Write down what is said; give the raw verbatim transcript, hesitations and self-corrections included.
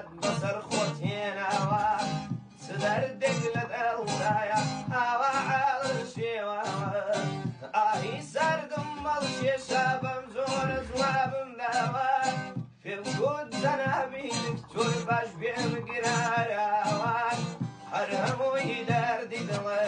هات بصر خوتينا سدر دقلة الولاية هوا على الشيوة آهي سرقم الشي شابم زور زوابم دوا في القود زنابيلك تول باش بيم قرارا هرهم ويدار دي دوا